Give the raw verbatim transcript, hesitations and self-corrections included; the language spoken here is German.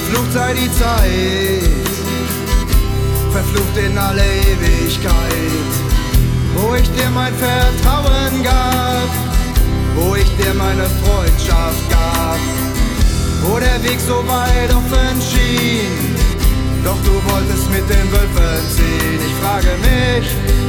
Verflucht sei die Zeit, verflucht in alle Ewigkeit, wo ich dir mein Vertrauen gab, wo ich dir meine Freundschaft gab, wo der Weg so weit offen schien, doch du wolltest mit den Wölfen ziehen. Ich frage mich,